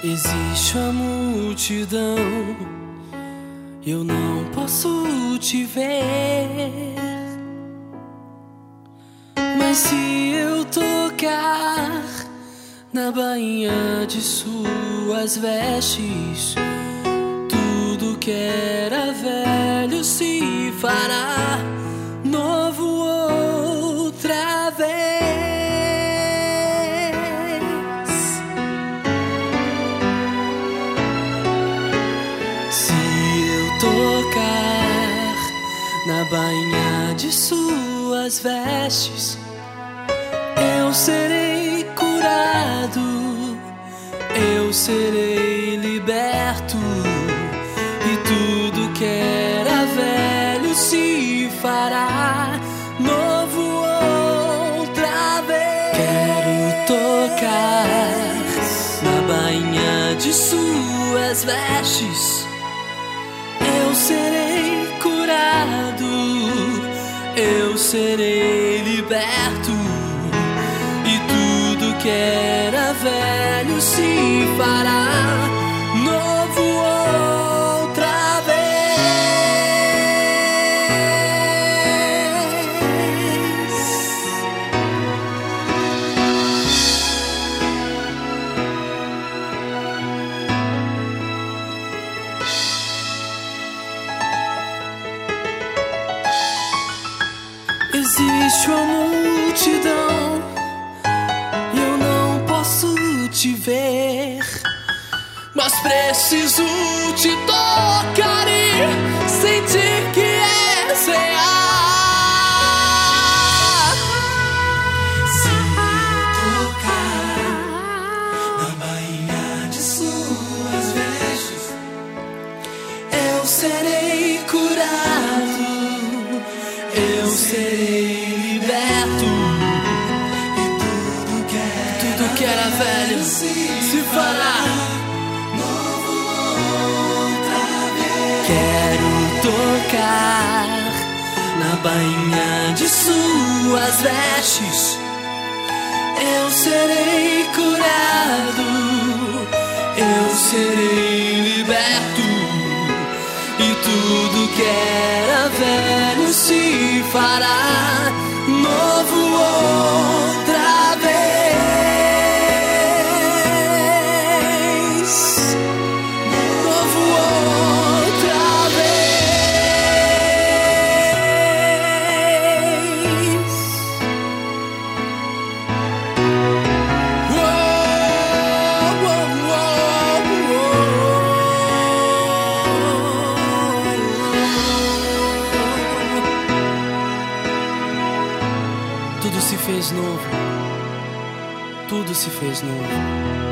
Existe a multidão, eu não posso te ver, mas se eu tocar na bainha de suas vestes, tudo que era velho se fará novo outra vez. Se eu tocar na bainha de suas vestes, eu serei curado, eu serei liberto, e tudo que era velho se fará novo outra vez. Quero tocar na bainha de suas vestes, eu serei curado, eu serei liberto, e tudo que era velho se fará novo outra vez. Existe uma multidão, eu não posso te ver, mas preciso te tocar e sentir que és real. Se eu tocar na bainha de suas vestes, eu serei curado, eu serei liberto, tudo que era velho se fará novo outra vez. Quero tocar na bainha de suas vestes, eu serei curado, eu serei liberto, e tudo que era velho se fará novo outra vez. Novo outra vez. Uou, uou, uou, uou. Tudo se fez novo, tudo se fez novo.